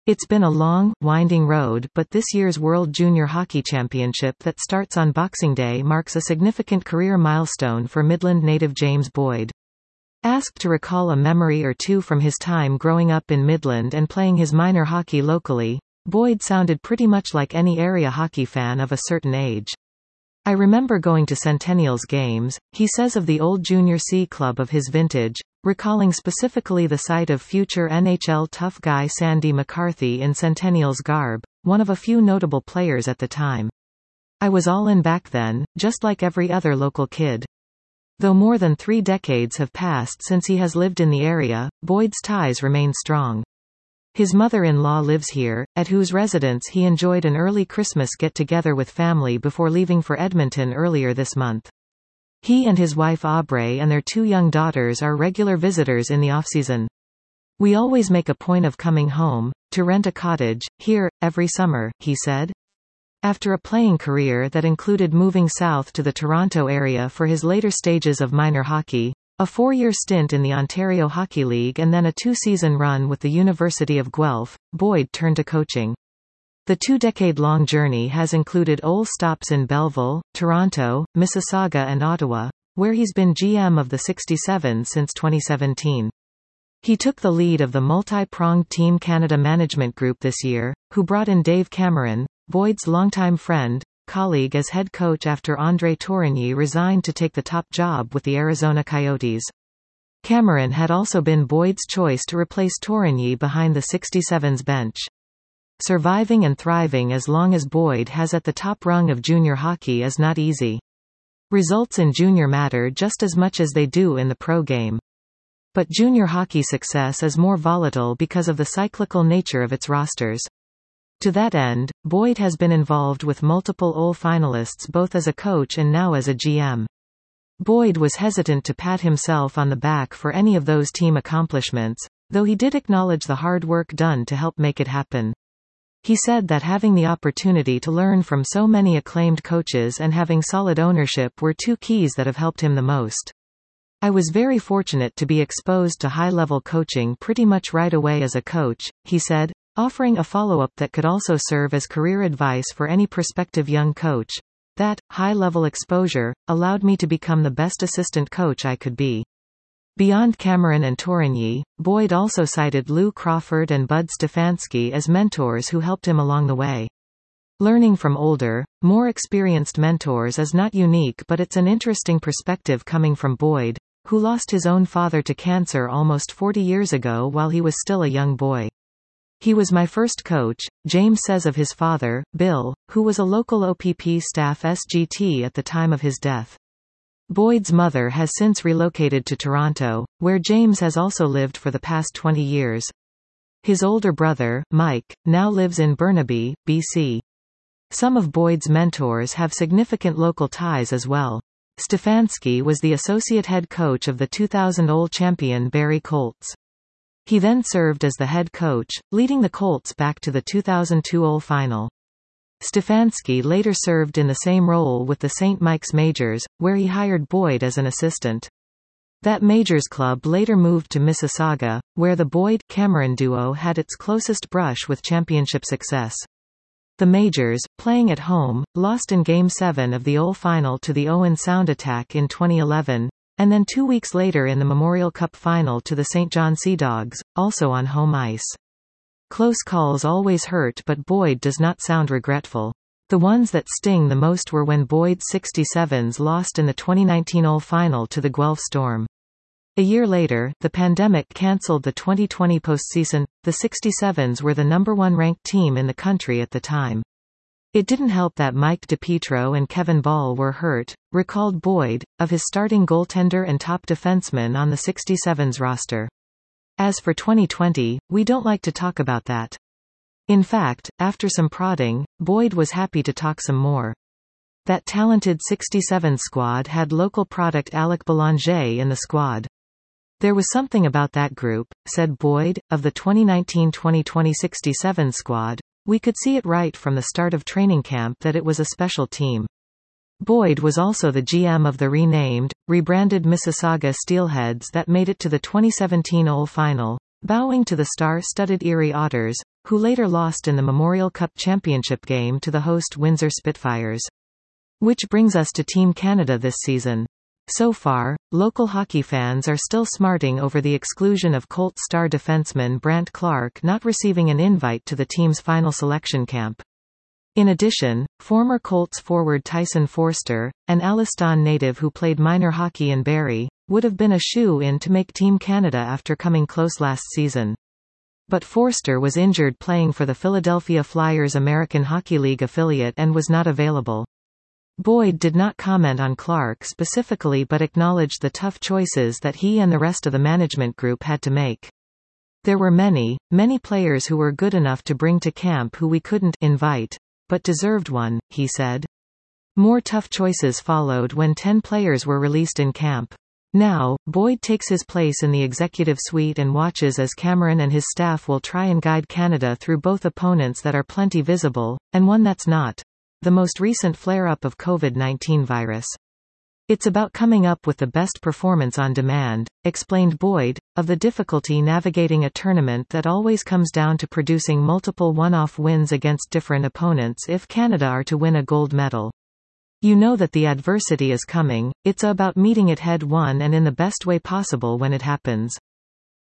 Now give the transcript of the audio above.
It's been a long, winding road, but this year's World Junior Hockey Championship that starts on Boxing Day marks a significant career milestone for Midland native James Boyd. Asked to recall a memory or two from his time growing up in Midland and playing his minor hockey locally, Boyd sounded pretty much like any area hockey fan of a certain age. I remember going to Centennials games, he says of the old Junior C club of his vintage, recalling specifically the sight of future NHL tough guy Sandy McCarthy in Centennials garb, one of a few notable players at the time. I was all in back then, just like every other local kid. Though more than 3 decades have passed since he has lived in the area, Boyd's ties remain strong. His mother-in-law lives here, at whose residence he enjoyed an early Christmas get-together with family before leaving for Edmonton earlier this month. He and his wife Aubrey and their 2 young daughters are regular visitors in the off-season. We always make a point of coming home, to rent a cottage, here, every summer, he said. After a playing career that included moving south to the Toronto area for his later stages of minor hockey, a 4-year stint in the Ontario Hockey League and then a 2-season run with the University of Guelph, Boyd turned to coaching. The 2-decade-long journey has included stops in Belleville, Toronto, Mississauga and Ottawa, where he's been GM of the 67s since 2017. He took the lead of the multi-pronged Team Canada management group this year, who brought in Dave Cameron, Boyd's longtime friend, colleague as head coach after André Tourigny resigned to take the top job with the Arizona Coyotes. Cameron had also been Boyd's choice to replace Tourigny behind the 67's bench. Surviving and thriving as long as Boyd has at the top rung of junior hockey is not easy. Results in junior matter just as much as they do in the pro game. But junior hockey success is more volatile because of the cyclical nature of its rosters. To that end, Boyd has been involved with multiple OL finalists both as a coach and now as a GM. Boyd was hesitant to pat himself on the back for any of those team accomplishments, though he did acknowledge the hard work done to help make it happen. He said that having the opportunity to learn from so many acclaimed coaches and having solid ownership were 2 keys that have helped him the most. I was very fortunate to be exposed to high-level coaching pretty much right away as a coach, he said, offering a follow-up that could also serve as career advice for any prospective young coach. That, high-level exposure, allowed me to become the best assistant coach I could be. Beyond Cameron and Tourigny, Boyd also cited Lou Crawford and Bud Stefanski as mentors who helped him along the way. Learning from older, more experienced mentors is not unique, but it's an interesting perspective coming from Boyd, who lost his own father to cancer almost 40 years ago while he was still a young boy. He was my first coach, James says of his father, Bill, who was a local OPP staff SGT at the time of his death. Boyd's mother has since relocated to Toronto, where James has also lived for the past 20 years. His older brother, Mike, now lives in Burnaby, BC. Some of Boyd's mentors have significant local ties as well. Stefanski was the associate head coach of the 2000 OL champion Barrie Colts. He then served as the head coach, leading the Colts back to the 2002 OL final. Stefanski later served in the same role with the St. Mike's Majors, where he hired Boyd as an assistant. That Majors club later moved to Mississauga, where the Boyd-Cameron duo had its closest brush with championship success. The Majors, playing at home, lost in Game 7 of the OL final to the Owen Sound Attack in 2011, and then 2 weeks later in the Memorial Cup final to the St. John Sea Dogs, also on home ice. Close calls always hurt, but Boyd does not sound regretful. The ones that sting the most were when Boyd's 67s lost in the 2019 OL final to the Guelph Storm. A year later, the pandemic cancelled the 2020 postseason. The 67s were the #1 ranked team in the country at the time. It didn't help that Mike DiPietro and Kevin Ball were hurt, recalled Boyd, of his starting goaltender and top defenseman on the 67's roster. As for 2020, we don't like to talk about that. In fact, after some prodding, Boyd was happy to talk some more. That talented 67 squad had local product Alec Belanger in the squad. There was something about that group, said Boyd, of the 2019-2020 67 squad. We could see it right from the start of training camp that it was a special team. Boyd was also the GM of the renamed, rebranded Mississauga Steelheads that made it to the 2017 OL final, bowing to the star-studded Erie Otters, who later lost in the Memorial Cup Championship game to the host Windsor Spitfires. Which brings us to Team Canada this season. So far, local hockey fans are still smarting over the exclusion of Colts star defenseman Brandt Clarke not receiving an invite to the team's final selection camp. In addition, former Colts forward Tyson Forster, an Alliston native who played minor hockey in Barrie, would have been a shoo-in to make Team Canada after coming close last season. But Forster was injured playing for the Philadelphia Flyers American Hockey League affiliate and was not available. Boyd did not comment on Clarke specifically but acknowledged the tough choices that he and the rest of the management group had to make. There were many players who were good enough to bring to camp who we couldn't invite, but deserved one, he said. More tough choices followed when 10 players were released in camp. Now, Boyd takes his place in the executive suite and watches as Cameron and his staff will try and guide Canada through both opponents that are plenty visible, and one that's not. The most recent flare-up of COVID-19 virus. It's about coming up with the best performance on demand, explained Boyd, of the difficulty navigating a tournament that always comes down to producing multiple one-off wins against different opponents if Canada are to win a gold medal. You know that the adversity is coming, it's about meeting it head-on and in the best way possible when it happens.